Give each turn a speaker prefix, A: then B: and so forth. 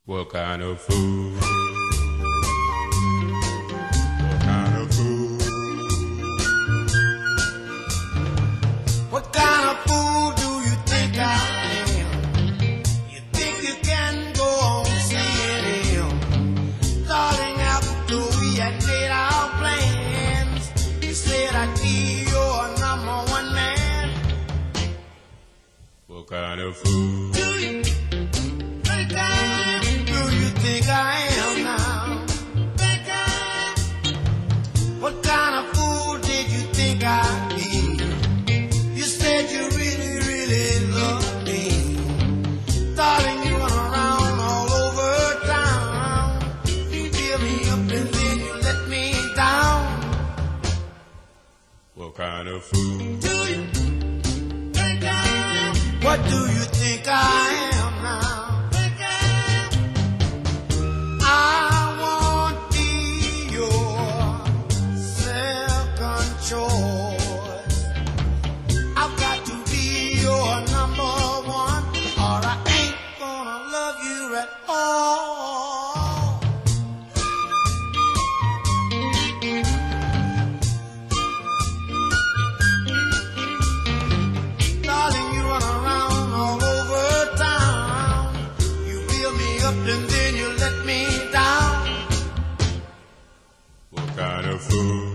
A: What kind of food? What kind of food?
B: What kind of fool do you think I am? You think you can go on saying him? Darling, after we had made our plans, you said I'd be your number one man.
A: What kind of food?
B: Do you think I am now? What kind of fool did you think I'd be? You said you really, really love me. Darling, you run around all over town. You fill me up and then you let me down.
A: What kind of food?
B: What do you think I am now? I won't be your second choice. I've got to be your number one, or I ain't gonna love you at all. Darling, you run around all over town. You fill me up and then you let me down.
A: What kind of food?